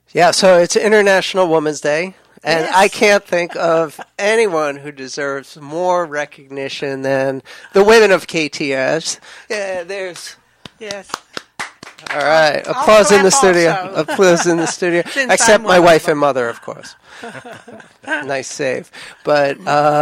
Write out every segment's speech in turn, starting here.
Yeah, so it's International Women's Day, and Yes. I can't think of anyone who deserves more recognition than the women of KTS. Yeah, there's... Yes. All right, I'll applause in the clap studio. also. Applause in the studio, Since except I'm my one of wife them. and mother, of course. Nice save. But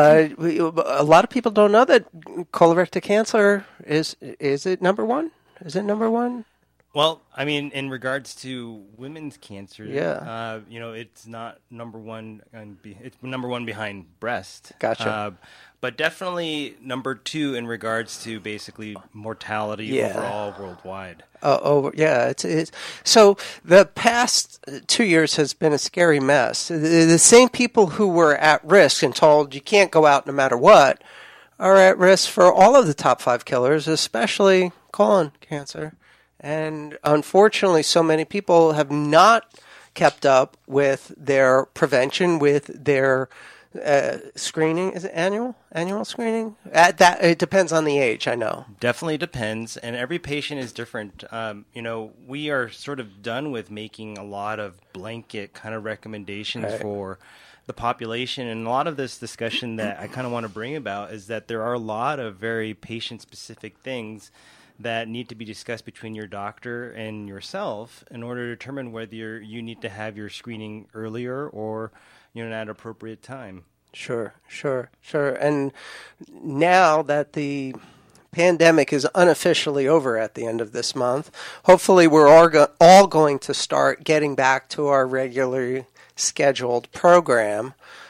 a lot of people don't know that colorectal cancer is it number one? Is it number one? Well, I mean, in regards to women's cancer, Yeah. it's not number one. It's number one behind breast. Gotcha. But definitely number two in regards to basically mortality Yeah. overall worldwide. Yeah. It's so the past 2 years has been a scary mess. The same people who were at risk and told you can't go out no matter what are at risk for all of the top 5 killers, especially colon cancer. And unfortunately, so many people have not kept up with their prevention, with their screening. Is it annual screening? It depends on the age, I know. Definitely depends, and every patient is different. We are sort of done with making a lot of blanket kind of recommendations Right. for the population, and a lot of this discussion that I kind of want to bring about is that there are a lot of very patient-specific things that need to be discussed between your doctor and yourself in order to determine whether you need to have your screening earlier or at an appropriate time. Sure. And now that the pandemic is unofficially over at the end of this month, hopefully we're all going to start getting back to our regularly scheduled program.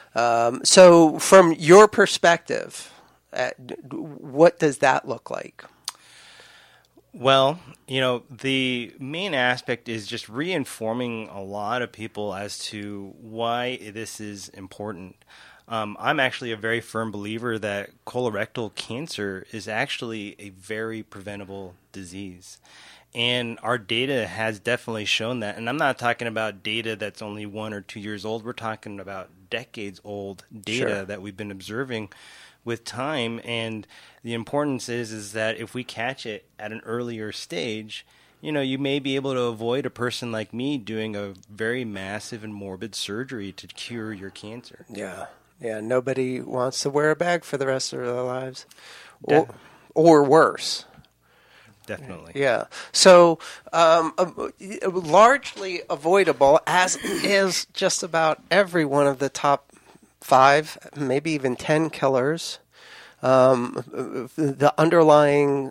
So from your perspective, what does that look like? Well, the main aspect is just reinforming a lot of people as to why this is important. I'm actually a very firm believer that colorectal cancer is actually a very preventable disease. And our data has definitely shown that. And I'm not talking about data that's only 1 or 2 years old. We're talking about decades old data Sure. that we've been observing with time. And the importance is that if we catch it at an earlier stage, you may be able to avoid a person like me doing a very massive and morbid surgery to cure your cancer. Yeah, nobody wants to wear a bag for the rest of their lives. De- Or worse. Definitely. Yeah. So largely avoidable, as is just about every one of the top 5, maybe even 10 killers. The underlying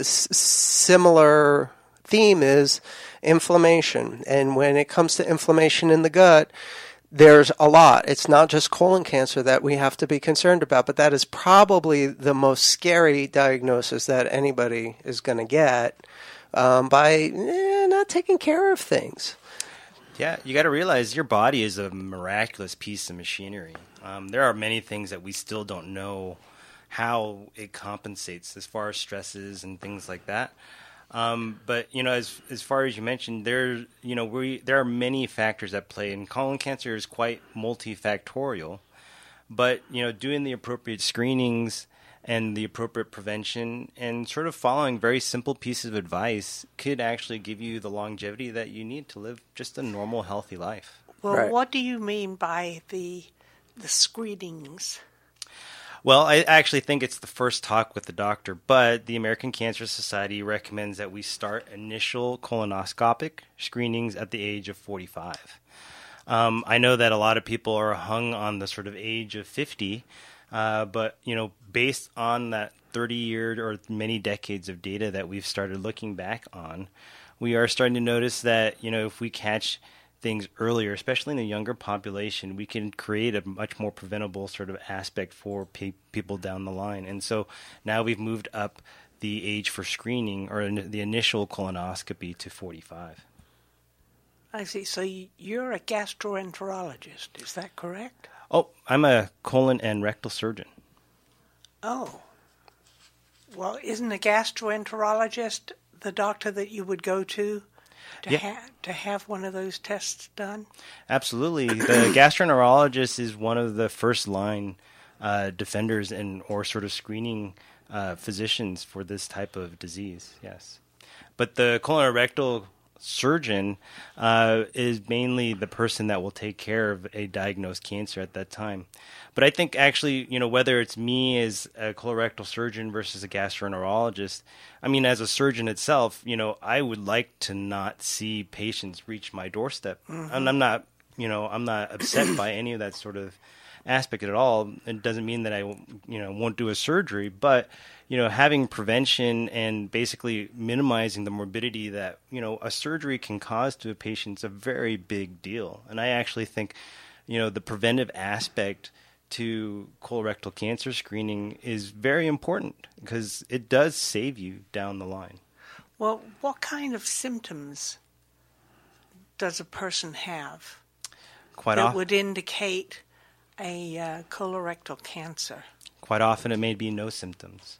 similar theme is inflammation. And when it comes to inflammation in the gut, there's a lot. It's not just colon cancer that we have to be concerned about, but that is probably the most scary diagnosis that anybody is going to get by not taking care of things. Yeah, you got to realize your body is a miraculous piece of machinery. There are many things that we still don't know how it compensates as far as stresses and things like that. But as far as you mentioned, there are many factors at play, and colon cancer is quite multifactorial. But doing the appropriate screenings and the appropriate prevention and sort of following very simple pieces of advice could actually give you the longevity that you need to live just a normal, healthy life. Well, Right. what do you mean by the screenings? Well, I actually think it's the first talk with the doctor, but the American Cancer Society recommends that we start initial colonoscopic screenings at the age of 45. I know that a lot of people are hung on the sort of age of 50, but based on that 30-year or many decades of data that we've started looking back on, we are starting to notice that if we catch things earlier, especially in the younger population, we can create a much more preventable sort of aspect for people down the line. And so now we've moved up the age for screening or the initial colonoscopy to 45. I see. So you're a gastroenterologist, is that correct? Oh, I'm a colon and rectal surgeon. Oh. Well, isn't a gastroenterologist the doctor that you would go to have one of those tests done? Absolutely. The gastroenterologist is one of the first line defenders or sort of screening physicians for this type of disease, yes. But the colorectal surgeon is mainly the person that will take care of a diagnosed cancer at that time. But I think actually, whether it's me as a colorectal surgeon versus a gastroenterologist, I mean, as a surgeon itself, I would like to not see patients reach my doorstep. Mm-hmm. And I'm not upset by any of that sort of aspect at all. It doesn't mean that I, won't do a surgery, but having prevention and basically minimizing the morbidity that, a surgery can cause to a patient is a very big deal. And I actually think, the preventive aspect to colorectal cancer screening is very important because it does save you down the line. Well, what kind of symptoms does a person have that would indicate a colorectal cancer? Quite often it may be no symptoms.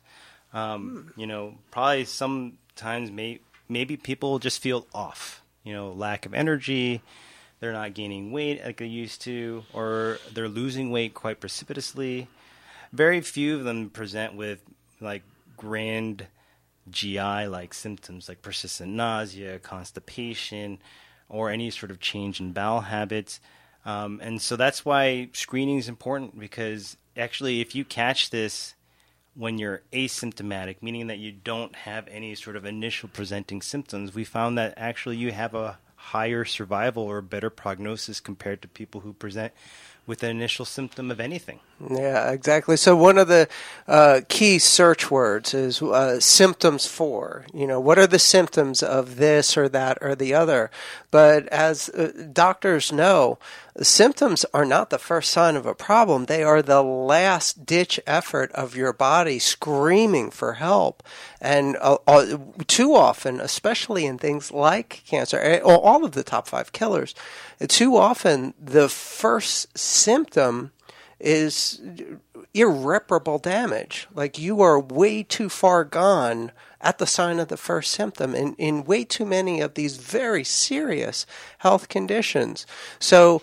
Probably sometimes maybe people just feel off, lack of energy, they're not gaining weight like they used to, or they're losing weight quite precipitously. Very few of them present with like grand GI-like symptoms like persistent nausea, constipation, or any sort of change in bowel habits. And so that's why screening is important, because actually if you catch this when you're asymptomatic, meaning that you don't have any sort of initial presenting symptoms, we found that actually you have a higher survival or better prognosis compared to people who present with an initial symptom of anything. Yeah, exactly. So one of the key search words is symptoms for. What are the symptoms of this or that or the other? But as doctors know, symptoms are not the first sign of a problem. They are the last-ditch effort of your body screaming for help. And too often, especially in things like cancer, or all of the top 5 killers, too often the first symptom is irreparable damage. Like you are way too far gone at the sign of the first symptom in way too many of these very serious health conditions. So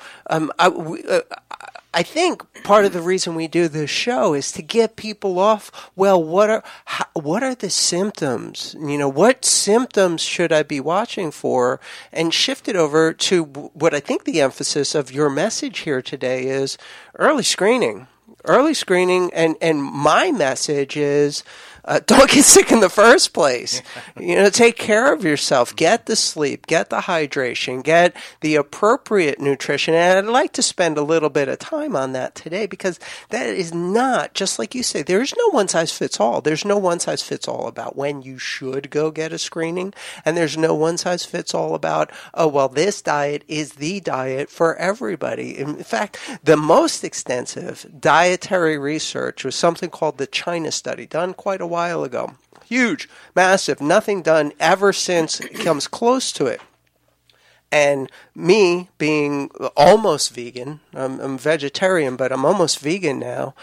I think part of the reason we do this show is to get people off, well, what are the symptoms? What symptoms should I be watching for? And shift it over to what I think the emphasis of your message here today is early screening. Early screening, and my message is don't get sick in the first place. Take care of yourself. Get the sleep. Get the hydration. Get the appropriate nutrition. And I'd like to spend a little bit of time on that today, because that is not, just like you say, there's no one size fits all. There's no one size fits all about when you should go get a screening. And there's no one size fits all about, this diet is the diet for everybody. In fact, the most extensive dietary research was something called the China study, done quite a while ago. Huge, massive, nothing done ever since comes close to it. And me being almost vegan, I'm vegetarian, but I'm almost vegan now,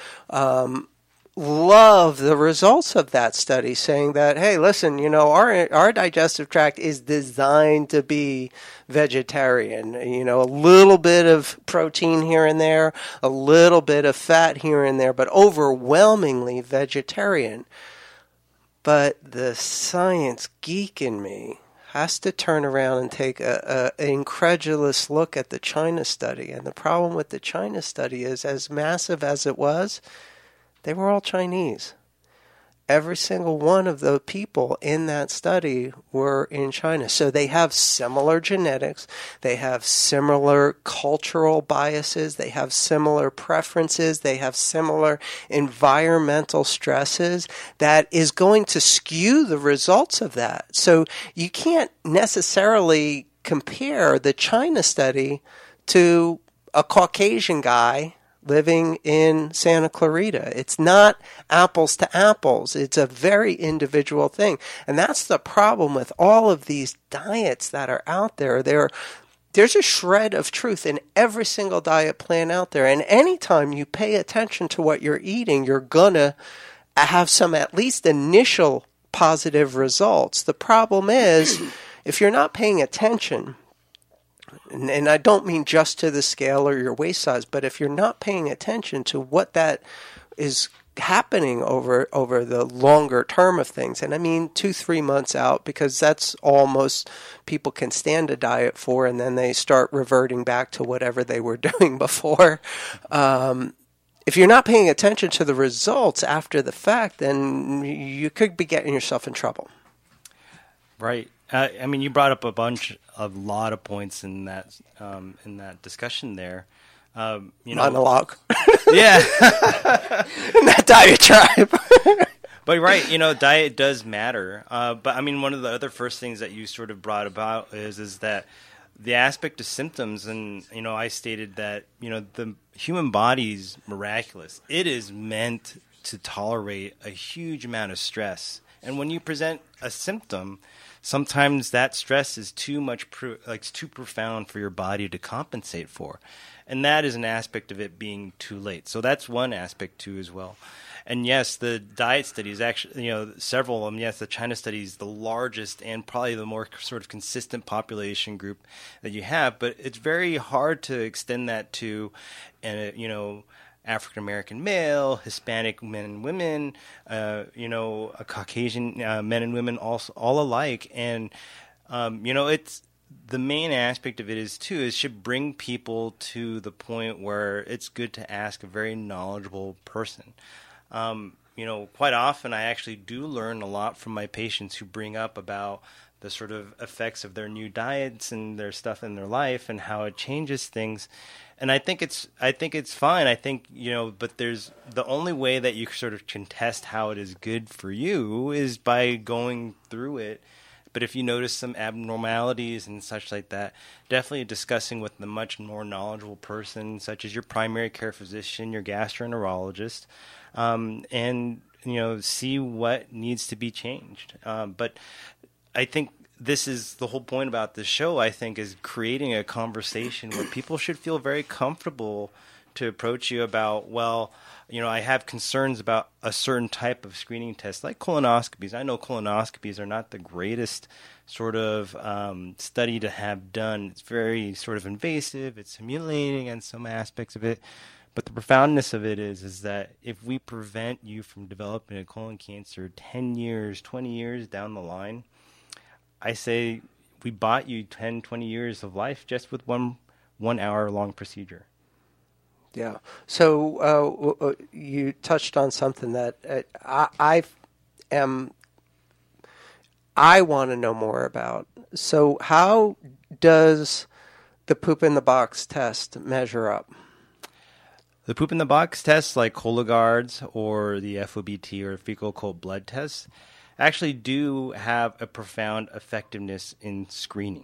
love the results of that study, saying that, hey, listen, our digestive tract is designed to be vegetarian. A little bit of protein here and there, a little bit of fat here and there, but overwhelmingly vegetarian. But the science geek in me has to turn around and take an incredulous look at the China study. And the problem with the China study is, as massive as it was, they were all Chinese. Every single one of the people in that study were in China. So they have similar genetics. They have similar cultural biases. They have similar preferences. They have similar environmental stresses that is going to skew the results of that. So you can't necessarily compare the China study to a Caucasian guy living in Santa Clarita. It's not apples to apples. It's a very individual thing. And that's the problem with all of these diets that are out there. There's a shred of truth in every single diet plan out there. And anytime you pay attention to what you're eating, you're going to have some at least initial positive results. The problem is, if you're not paying attention, and I don't mean just to the scale or your waist size, but if you're not paying attention to what that is happening over the longer term of things. And I mean 2-3 months out, because that's all most people can stand a diet for, and then they start reverting back to whatever they were doing before. If you're not paying attention to the results after the fact, then you could be getting yourself in trouble. Right. I mean, you brought up a lot of points in that discussion there. Monologue. Yeah. In that diatribe. But right, diet does matter. But I mean, one of the other first things that you sort of brought about is that the aspect of symptoms, and I stated that the human body's miraculous. It is meant to tolerate a huge amount of stress, and when you present a symptom, sometimes that stress is too profound for your body to compensate for, and that is an aspect of it being too late. So that's one aspect too as well. And yes, the diet studies, actually, several of them, yes, the China study is the largest and probably the more sort of consistent population group that you have, but it's very hard to extend that to, African-American male, Hispanic men and women, a Caucasian men and women, all alike. And, it's the main aspect of it is should bring people to the point where it's good to ask a very knowledgeable person. Quite often I actually do learn a lot from my patients who bring up about the sort of effects of their new diets and their stuff in their life and how it changes things. And I think it's fine. I think, but there's the only way that you sort of can test how it is good for you is by going through it. But if you notice some abnormalities and such like that, definitely discussing with a much more knowledgeable person, such as your primary care physician, your gastroenterologist, and see what needs to be changed. But I think this is the whole point about this show, I think, is creating a conversation where people should feel very comfortable to approach you about, I have concerns about a certain type of screening test, like colonoscopies. I know colonoscopies are not the greatest sort of study to have done. It's very sort of invasive. It's humiliating in some aspects of it. But the profoundness of it is that if we prevent you from developing a colon cancer 10 years, 20 years down the line, I say we bought you 10, 20 years of life just with one hour-long procedure. Yeah. So you touched on something that I want to know more about. So how does the poop in the box test measure up? The poop in the box tests like Cologuard's or the FOBT or fecal occult blood tests actually do have a profound effectiveness in screening.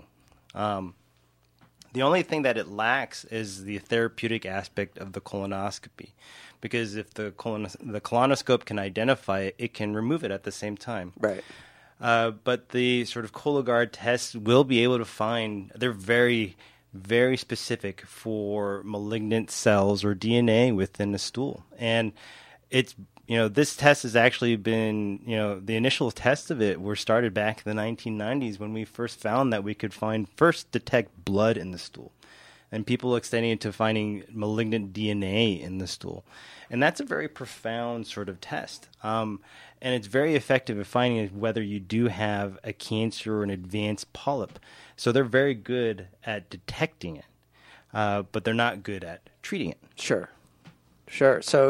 The only thing that it lacks is the therapeutic aspect of the colonoscopy, because if the colonoscope can identify it, it can remove it at the same time. Right. But the sort of Cologuard tests will be able to find, they're very, very specific for malignant cells or DNA within the stool. And it's, this test has actually been, the initial tests of it were started back in the 1990s when we first found that we could detect blood in the stool. And people extending it to finding malignant DNA in the stool. And that's a very profound sort of test. And it's very effective at finding whether you do have a cancer or an advanced polyp. So they're very good at detecting it, but they're not good at treating it. Sure. So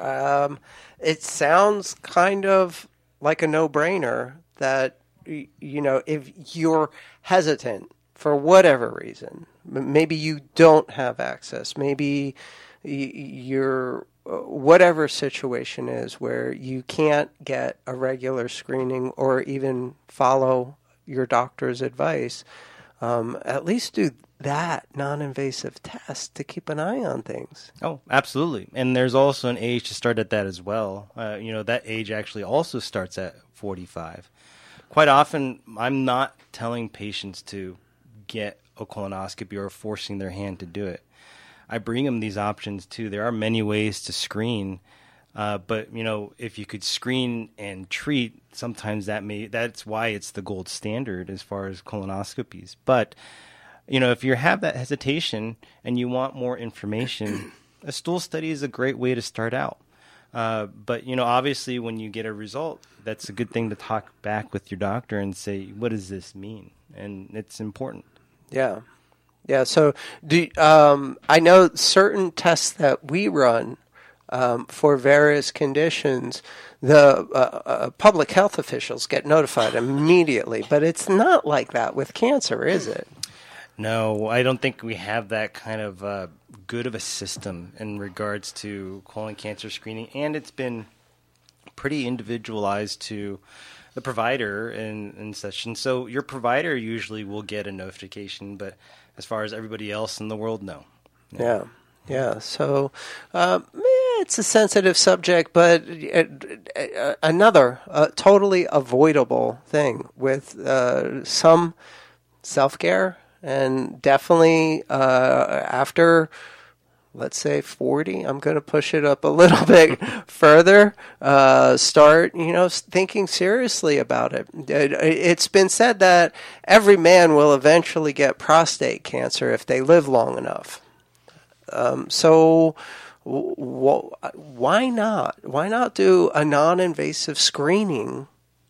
it sounds kind of like a no-brainer that, if you're hesitant for whatever reason, maybe you don't have access, maybe you're whatever situation is where you can't get a regular screening or even follow your doctor's advice, at least do that non-invasive test to keep an eye on things. Oh, absolutely. And there's also an age to start at that as well. That age actually also starts at 45. Quite often, I'm not telling patients to get a colonoscopy or forcing their hand to do it. I bring them these options too. There are many ways to screen, but if you could screen and treat, sometimes that's why it's the gold standard as far as colonoscopies. But if you have that hesitation and you want more information, a stool study is a great way to start out. But, obviously when you get a result, that's a good thing to talk back with your doctor and say, what does this mean? And it's important. Yeah. Yeah. So I know certain tests that we run for various conditions, the public health officials get notified immediately, but it's not like that with cancer, is it? No, I don't think we have that kind of good of a system in regards to colon cancer screening, and it's been pretty individualized to the provider and such. And so your provider usually will get a notification, but as far as everybody else in the world, no. Yeah. So it's a sensitive subject, but another totally avoidable thing with some self-care, and definitely after, let's say 40, I'm going to push it up a little bit further, start, thinking seriously about it. It's been said that every man will eventually get prostate cancer if they live long enough. So why not? Why not do a non-invasive screening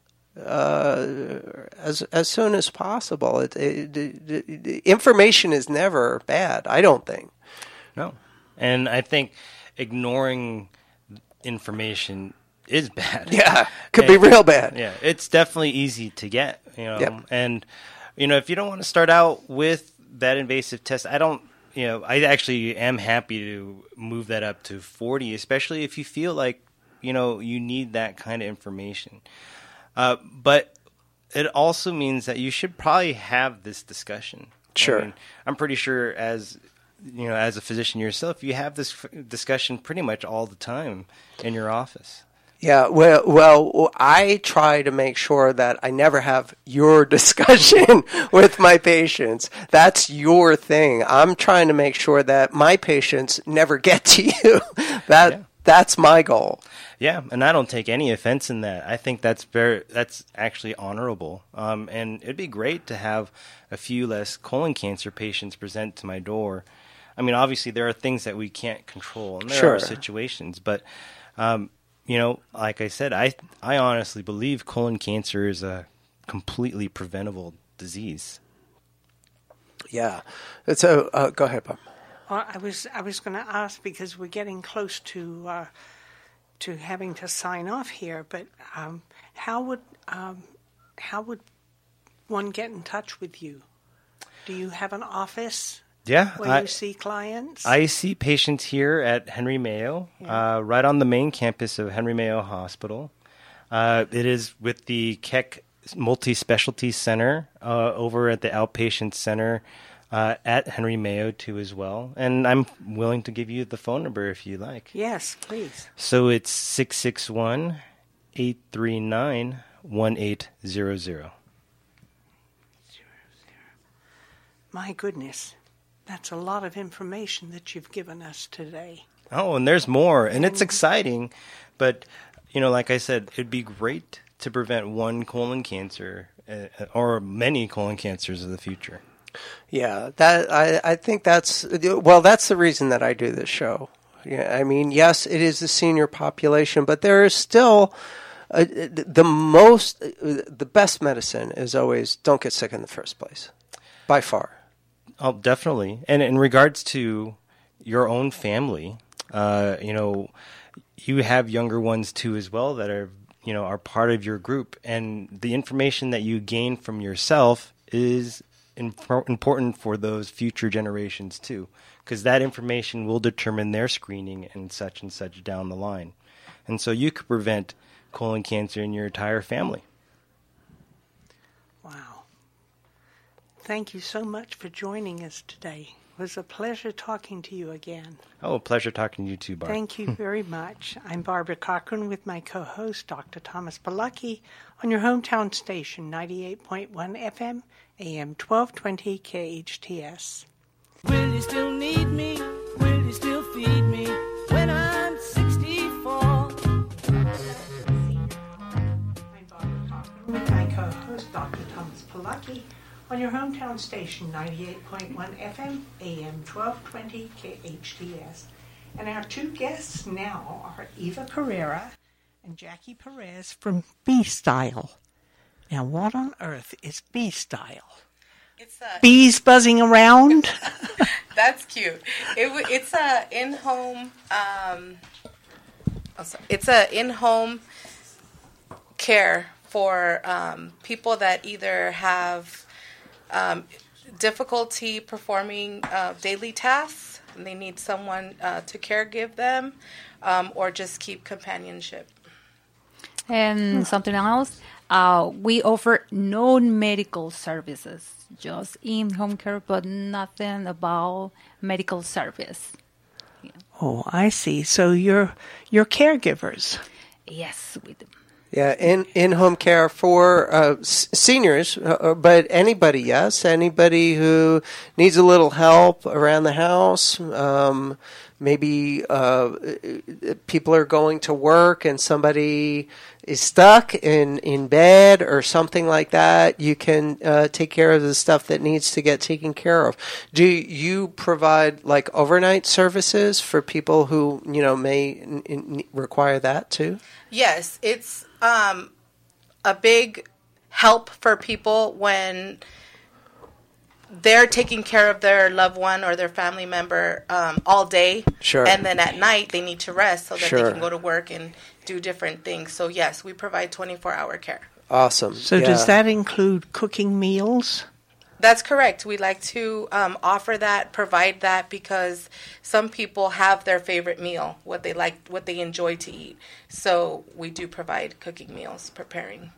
as soon as possible? Information is never bad, I don't think. No. And I think ignoring information is bad. Yeah, could be real bad. Yeah, it's definitely easy to get, Yep. And, if you don't want to start out with that invasive test, I actually am happy to move that up to 40, especially if you feel like, you need that kind of information. But it also means that you should probably have this discussion. Sure. I'm pretty sure as a physician yourself, you have this discussion pretty much all the time in your office. Yeah, well, I try to make sure that I never have your discussion with my patients. That's your thing. I'm trying to make sure that my patients never get to you. That's my goal. Yeah, and I don't take any offense in that. I think that's actually honorable. And it'd be great to have a few less colon cancer patients present to my door. I mean, obviously there are things that we can't control, and there are situations, but like I said, I honestly believe colon cancer is a completely preventable disease. Yeah. So go ahead, Bob. Well, I was going to ask, because we're getting close to having to sign off here, but how would one get in touch with you? Do you have an office? Yeah, where you see clients? I see patients here at Henry Mayo, right on the main campus of Henry Mayo Hospital. It is with the Keck Multi-Specialty Center over at the Outpatient Center at Henry Mayo too as well. And I'm willing to give you the phone number if you like. Yes, please. So it's 661-839-1800. My goodness. That's a lot of information that you've given us today. Oh, and there's more, and it's exciting. But, like I said, it'd be great to prevent one colon cancer or many colon cancers of the future. Yeah, I think that's the reason that I do this show. Yeah, I mean, yes, it is the senior population, but there is still the best medicine is always don't get sick in the first place, by far. Oh, definitely. And in regards to your own family, you have younger ones too as well that are part of your group. And the information that you gain from yourself is important for those future generations too, because that information will determine their screening and such down the line. And so you could prevent colon cancer in your entire family. Wow. Thank you so much for joining us today. It was a pleasure talking to you again. Oh, a pleasure talking to you too, Barb. Thank you very much. I'm Barbara Cochran with my co-host, Dr. Thomas Bilecki, on your hometown station, 98.1 FM, AM 1220 KHTS. Will you still need me? Will you still feed me when I'm 64? I'm Barbara Cochran with my co-host, Dr. Thomas Bilecki, on your hometown station, 98.1 FM, AM 1220 KHTS. And our two guests now are Eva Carrera and Jackie Perez from B-Style. Now, what on earth is B-Style? It's a, Bees buzzing around? that's cute. It's a in-home. It's a in-home care for people that either have difficulty performing daily tasks, and they need someone to caregive them, or just keep companionship. And something else, we offer non-medical services, just in-home care, but nothing about medical service. Oh, I see. So you're caregivers. Yes, we do. Yeah, in-home care for seniors, but anybody, yes. Anybody who needs a little help around the house. Maybe people are going to work and somebody is stuck in bed or something like that. You can take care of the stuff that needs to get taken care of. Do you provide like overnight services for people who may require that too? Yes, it's a big help for people when they're taking care of their loved one or their family member all day. Sure. And then at night they need to rest so that Sure. they can go to work and do different things. So yes, we provide 24-hour care. Awesome. So Yeah. does that include cooking meals? That's correct. We like to offer that, provide that, because some people have their favorite meal, what they like, what they enjoy to eat. So we do provide cooking meals, preparing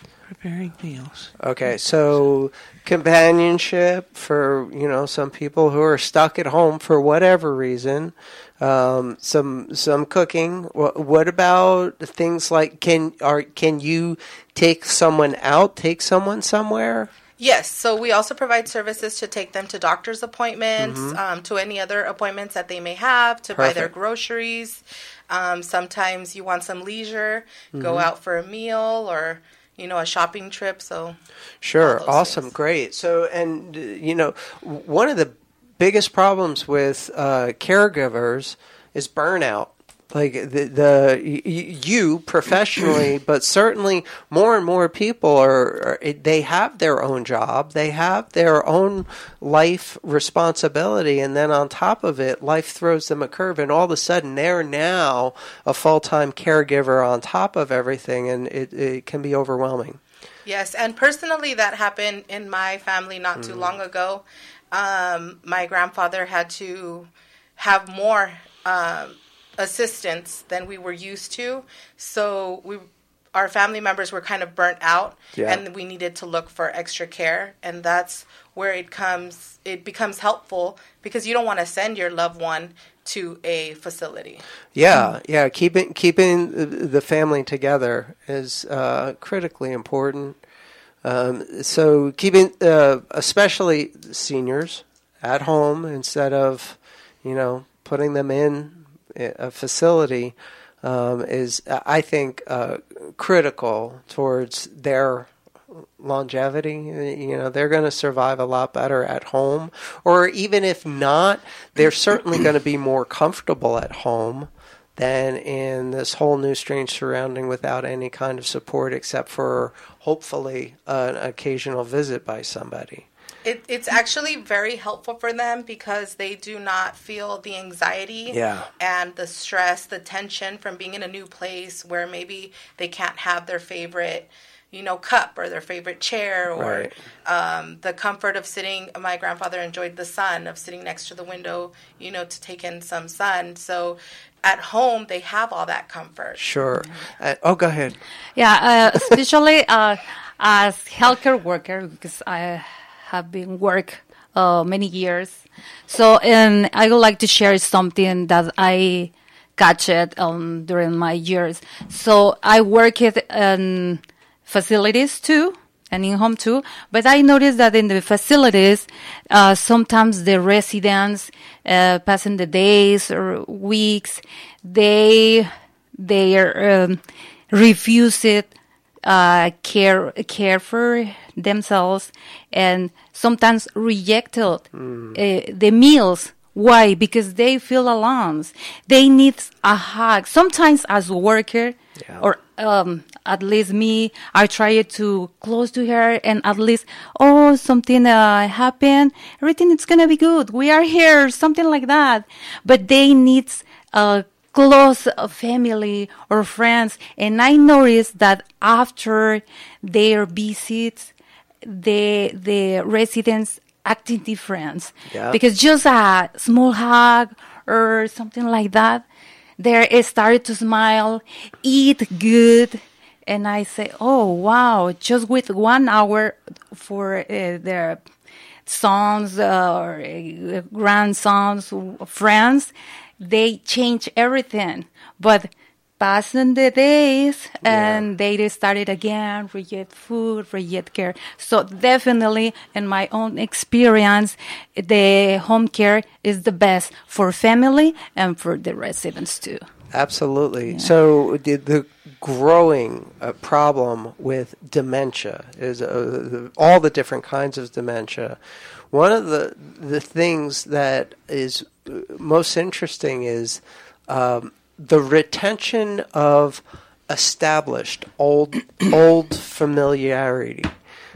meals. Okay, so companionship for some people who are stuck at home for whatever reason. Some cooking. What about things like can you take someone out, take someone somewhere? Yes, so we also provide services to take them to doctor's appointments, to any other appointments that they may have, to buy their Perfect. groceries. Sometimes you want some leisure, go out for a meal or, a shopping trip. So Sure, all those awesome, things. great. So, and one of the biggest problems with caregivers is burnout. Like you professionally, but certainly more and more people they have their own job, they have their own life responsibility, and then on top of it, life throws them a curve, and all of a sudden they're now a full-time caregiver on top of everything, and it can be overwhelming. Yes, and personally that happened in my family not too long ago. My grandfather had to have more assistance than we were used to, so our family members were kind of burnt out, Yeah. and we needed to look for extra care, and that's where it becomes helpful, because you don't want to send your loved one to a facility. Yeah, keeping the family together is critically important. So keeping, especially seniors, at home instead of, putting them in a facility is, I think, critical towards their longevity. They're going to survive a lot better at home, or even if not, they're certainly going to be more comfortable at home than in this whole new strange surrounding without any kind of support except for hopefully an occasional visit by somebody. It's actually very helpful for them because they do not feel the anxiety Yeah. and the stress, the tension from being in a new place where maybe they can't have their favorite, cup or their favorite chair, or Right. the comfort of sitting. My grandfather enjoyed the sun, of sitting next to the window, to take in some sun. So at home, they have all that comfort. Sure. Go ahead. Yeah, especially as healthcare worker, because I have been work many years. So, and I would like to share something that I catch it during my years. So I work in facilities too, and in home too. But I noticed that in the facilities, sometimes the residents, passing the days or weeks, they refuse it. Care for themselves, and sometimes rejected the meals Why? Because they feel alone. They need a hug. Sometimes as a worker, or at least me, I try to close to her and at least, something happened. Everything is going to be good. We are here, something like that. But they need a close family or friends. And I noticed that after their visits, the residents acting different. Yeah. Because just a small hug or something like that, they started to smile, eat good. And I say, oh, wow, just with 1 hour for their sons or grandsons, friends, they change everything. But passing the days and they started again, reject food, reject care. So definitely, in my own experience, the home care is the best for family and for the residents too. Absolutely. Yeah. So the growing problem with dementia is all the different kinds of dementia. One of the things that is most interesting is the retention of established old familiarity.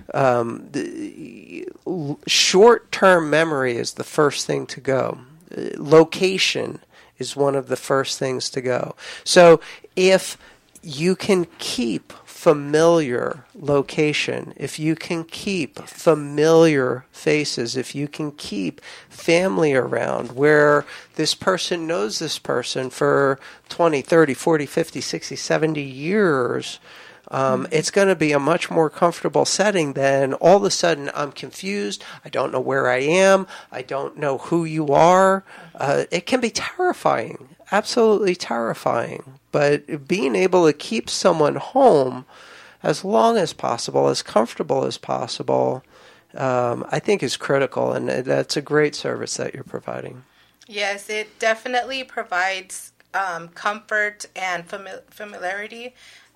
The short-term memory is the first thing to go. Location is one of the first things to go. So if you can keep familiar location, if you can keep familiar faces, if you can keep family around where this person knows this person for 20, 30, 40, 50, 60, 70 years, it's going to be a much more comfortable setting than all of a sudden I'm confused, I don't know where I am, I don't know who you are. It can be terrifying, absolutely terrifying. But being able to keep someone home as long as possible, as comfortable as possible, I think is critical, and that's a great service that you're providing. Yes, it definitely provides comfort and familiarity.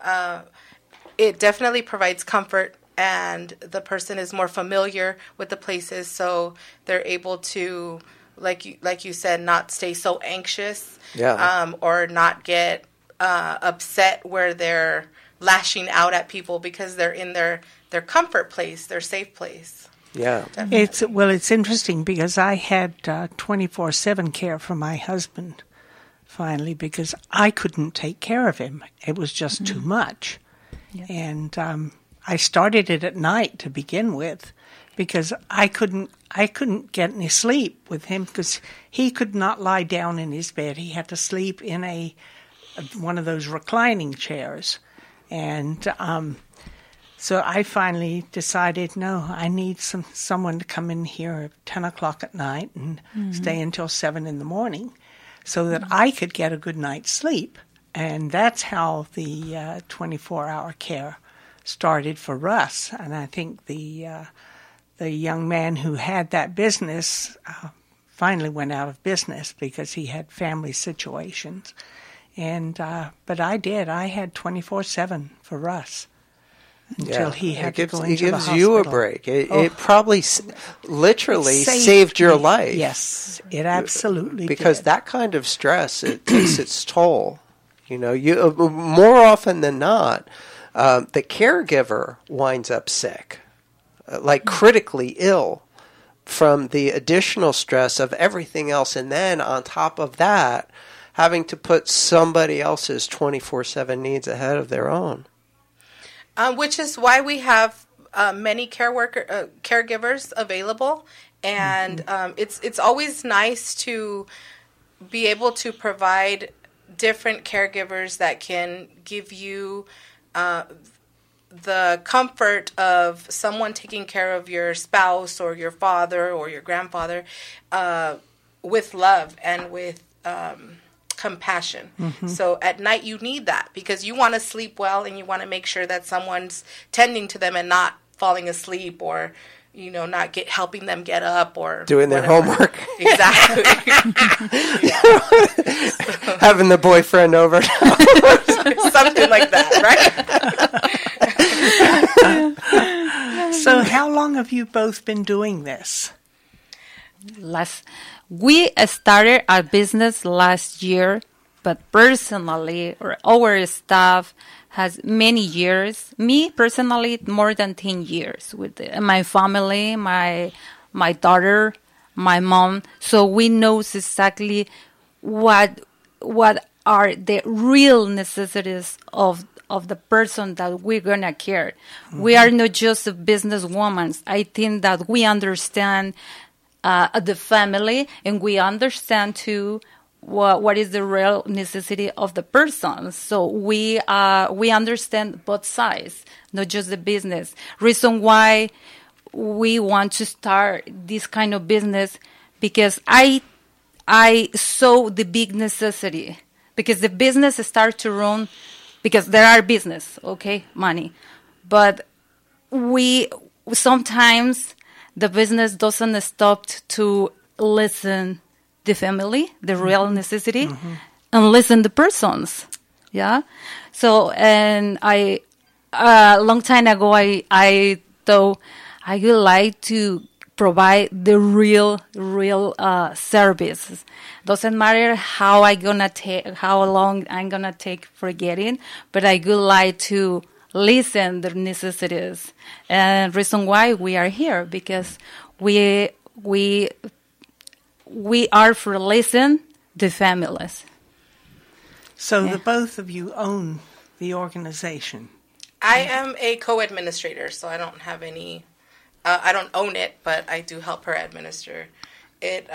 It definitely provides comfort, and the person is more familiar with the places, so they're able to, like you said, not stay so anxious, or not get upset where they're lashing out at people because they're in their comfort place, their safe place. Yeah. It's interesting because I had 24/7 care for my husband finally because I couldn't take care of him. It was just too much. Yeah. And I started it at night to begin with because I couldn't get any sleep with him because he could not lie down in his bed. He had to sleep in one of those reclining chairs. And so I finally decided, no, I need someone to come in here at 10 o'clock at night and stay until 7 in the morning so that I could get a good night's sleep. And that's how the 24-hour care started for Russ. And I think the young man who had that business finally went out of business because he had family situations. And but I did. I had 24/7 for Russ until he had to go into the hospital. It gives you a break. It probably literally saved your life. Yes, it absolutely because did. That kind of stress, it takes its toll. You know, more often than not, the caregiver winds up sick, like critically ill from the additional stress of everything else, and then on top of that, having to put somebody else's 24/7 needs ahead of their own. Which is why we have many caregivers available, and it's always nice to be able to provide different caregivers that can give you the comfort of someone taking care of your spouse or your father or your grandfather with love and with compassion. So at night you need that because you want to sleep well and you want to make sure that someone's tending to them and not falling asleep or not helping them get up or doing their homework. Exactly. Having the boyfriend over. Something like that, right? So how long have you both been doing this? We started our business last year, but personally, our staff has many years. Me personally, more than 10 years with my family, my daughter, my mom. So we know exactly what are the real necessities of the person that we're gonna care. Mm-hmm. We are not just businesswomen. I think that we understand the family, and we understand too what is the real necessity of the person. So we understand both sides, not just the business. Reason why we want to start this kind of business, because I saw the big necessity, because the business starts to run because there are business, okay, money, but we sometimes the business doesn't stop to listen the family, the real necessity, and listen the persons. Yeah. So, and a long time ago, I thought I would like to provide the real service. Doesn't matter how long I'm gonna take for getting, but I would like to listen the necessities. And reason why we are here, because we are for listen the families. So the both of you own the organization. I am a co-administrator, so I don't have any. I don't own it, but I do help her administer it.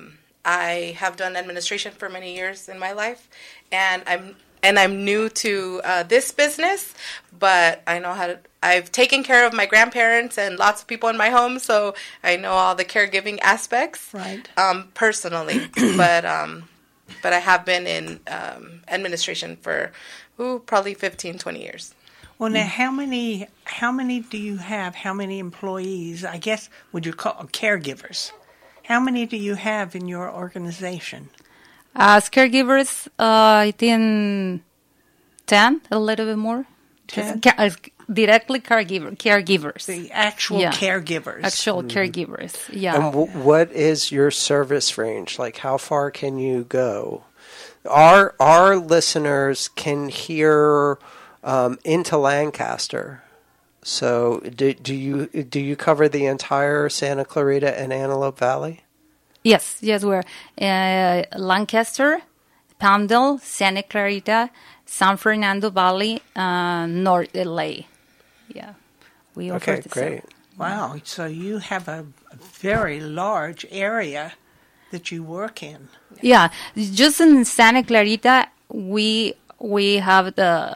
I have done administration for many years in my life, and I'm new to this business, but I know how to. I've taken care of my grandparents and lots of people in my home, so I know all the caregiving aspects, right? Personally, but I have been in administration for probably 15, 20 years. Well, now, how many do you have? How many employees? I guess would you call caregivers? How many do you have in your organization? As caregivers, I think 10, a little bit more. 10? Directly caregivers. The actual caregivers. Actual caregivers, yeah. And what is your service range? Like, how far can you go? Our listeners can hear into Lancaster. So do you cover the entire Santa Clarita and Antelope Valley? Yes, we're Lancaster, Palmdale, Santa Clarita, San Fernando Valley, North LA. Yeah, we offer Okay, great. Wow, so you have a very large area that you work in. Yeah, just in Santa Clarita, we have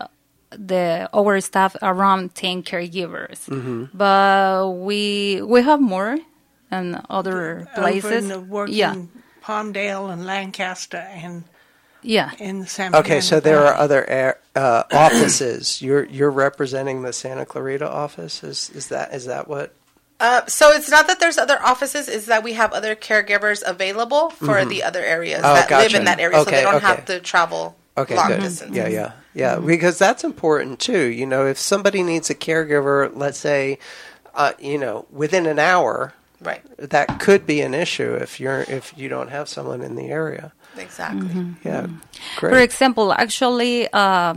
our staff around 10 caregivers, but we have more in other places. Over in Palmdale and Lancaster and in the San Fernando Okay, so there Valley. are other offices. You're representing the Santa Clarita office. Is that what? So it's not that there's other offices; it's that we have other caregivers available for the other areas that live in that area, so they don't have to travel long distances. Yeah, because that's important too. You know, if somebody needs a caregiver, let's say, within an hour, right, that could be an issue if you don't have someone in the area. Exactly. Yeah, great. For example, actually,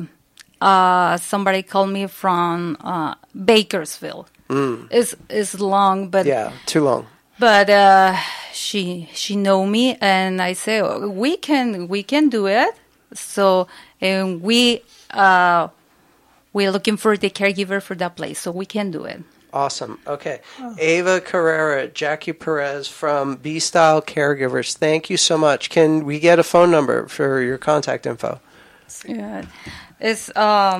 somebody called me from Bakersfield. It's long, but too long. But she know me, and I say we can do it. So and we're looking for the caregiver for that place, so we can do it. Awesome. Okay. Ava Carrera, Jackie Perez from B-Style Caregivers. Thank you so much. Can we get a phone number for your contact info? Yeah. It's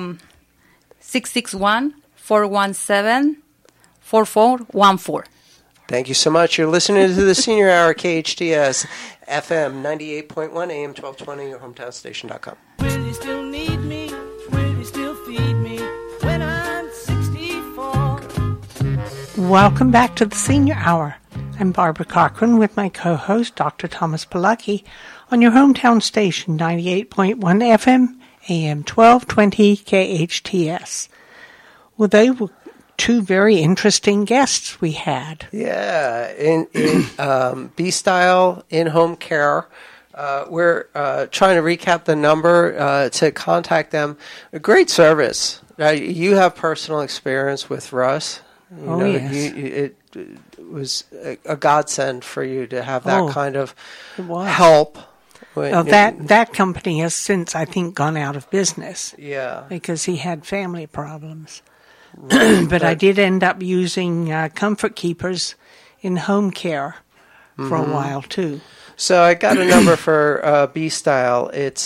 661-417-4414. Thank you so much. You're listening to the Senior Hour, KHTS, FM 98.1, AM 1220, your hometown.com. Will you still need me? Will you still feed me when I'm 64? Welcome back to the Senior Hour. I'm Barbara Cochran with my co-host, Dr. Thomas Pilecki, on your hometown station, 98.1 FM, AM 1220, KHTS. Well, they were two very interesting guests we had. Yeah, in B-Style in-home care. We're trying to recap the number to contact them. A great service. You have personal experience with Russ. Yes. It was a godsend for you to have that kind of it was. help. Well, that company has since, I think, gone out of business. Yeah. Because he had family problems. Right, but I did end up using Comfort Keepers in home care for a while, too. So I got a number for B-Style. It's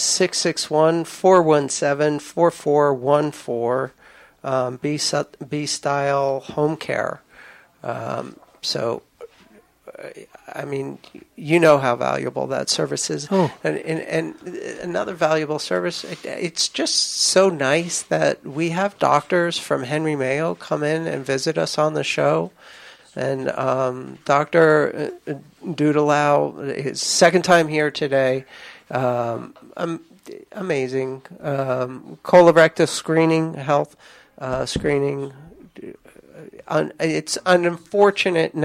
661-417-4414, B-Style Home Care. So, I mean, you know how valuable that service is. Oh. And another valuable service, it's just so nice that we have doctors from Henry Mayo come in and visit us on the show. And Dr. Doodleau, his second time here today, amazing. Colorectal screening, health screening. It's an unfortunate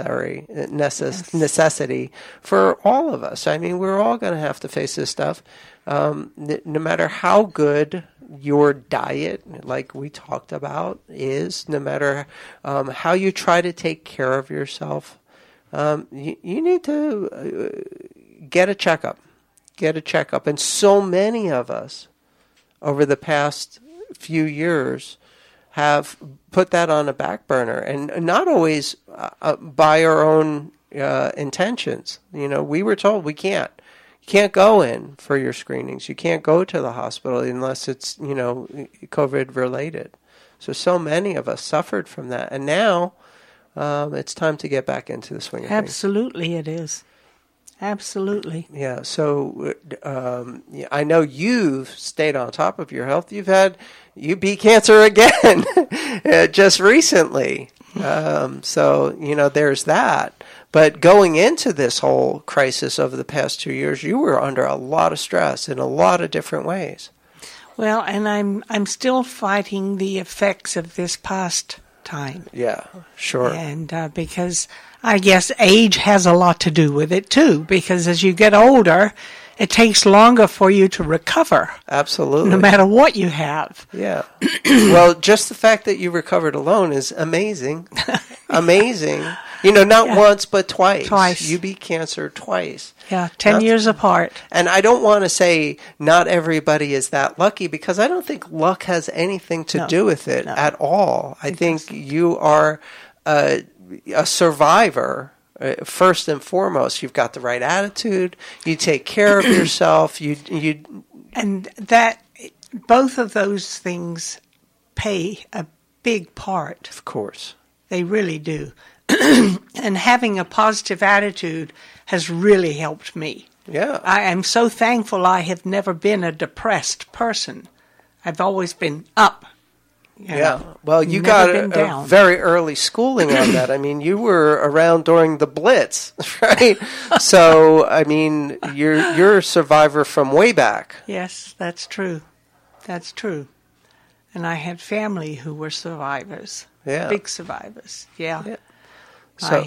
necessity for all of us. I mean, we're all going to have to face this stuff. No matter how good your diet, like we talked about, is, no matter how you try to take care of yourself, you need to get a checkup. Get a checkup. And so many of us over the past few years have put that on a back burner, and not always by our own intentions. We were told we can't. You can't go in for your screenings. You can't go to the hospital unless it's, COVID related. So many of us suffered from that. And now it's time to get back into the swing of things. Absolutely it is. Absolutely. Yeah. So I know you've stayed on top of your health. You beat cancer again just recently. So, there's that. But going into this whole crisis over the past 2 years, you were under a lot of stress in a lot of different ways. Well, and I'm still fighting the effects of this past time. Yeah, sure. And because I guess age has a lot to do with it, too, because as you get older, it takes longer for you to recover. Absolutely. No matter what you have. Yeah. Well, just the fact that you recovered alone is amazing. Amazing. Not once, but twice. Twice. You beat cancer twice. Yeah, 10 years apart. And I don't want to say not everybody is that lucky, because I don't think luck has anything to do with it at all. I think you are a survivor. First and foremost, you've got the right attitude. You take care of yourself. And that both of those things play a big part. Of course, they really do. And having a positive attitude has really helped me. Yeah, I am so thankful I have never been a depressed person. I've always been up. Well, you got a very early schooling on that. I mean, you were around during the Blitz, right? So, I mean, you're a survivor from way back. Yes, that's true. That's true. And I had family who were survivors. Yeah. Big survivors. Yeah. So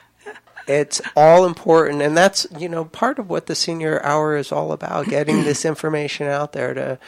it's all important, and that's, part of what the Senior Hour is all about, getting this information out there to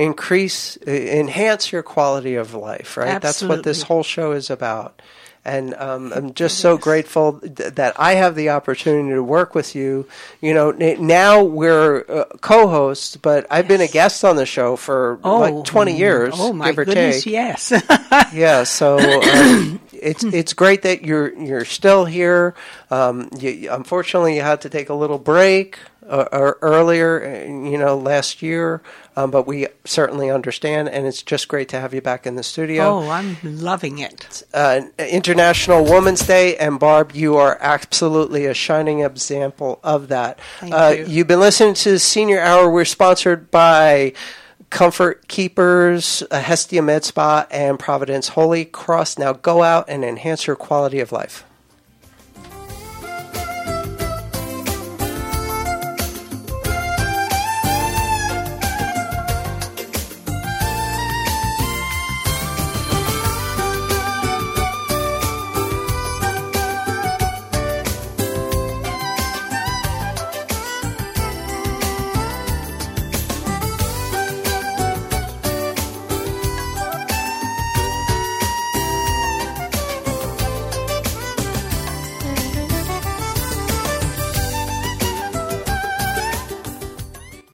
enhance your quality of life, right? Absolutely. That's what this whole show is about. And I'm just so grateful that I have the opportunity to work with you. Now we're co-hosts, but I've been a guest on the show for 20 years, oh my give or goodness, take. Yes. Yeah, so it's great that you're still here. Unfortunately, you had to take a little break earlier, last year. But we certainly understand, and it's just great to have you back in the studio. Oh, I'm loving it. International Women's Day, and Barb, you are absolutely a shining example of that. Thank you. You've been listening to the Senior Hour. We're sponsored by Comfort Keepers, Hestia Med Spa, and Providence Holy Cross. Now go out and enhance your quality of life.